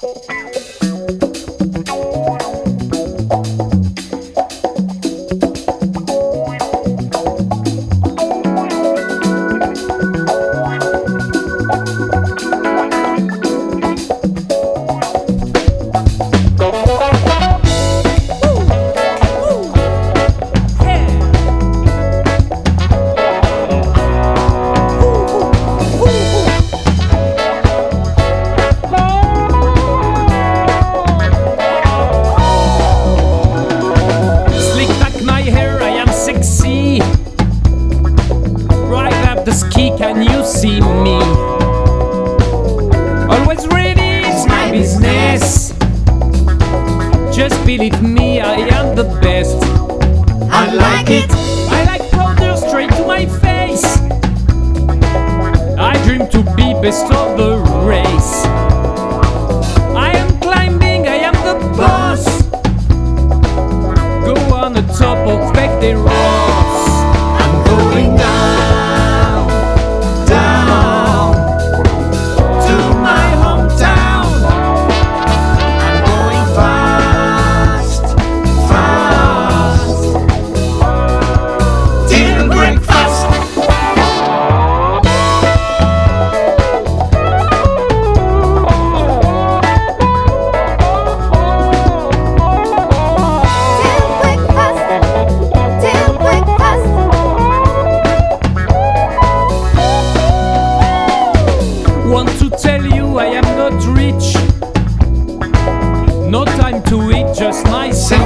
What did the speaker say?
The ski, can you see me? Always ready, it's my business. Just believe me, I am the best. I like it. I like powder straight to my face. I dream to be best of the race. I am climbing, I am the boss. Go on the top of Vecte Ross. I'm going down. Want to tell you I am not rich. No time to eat, just myself.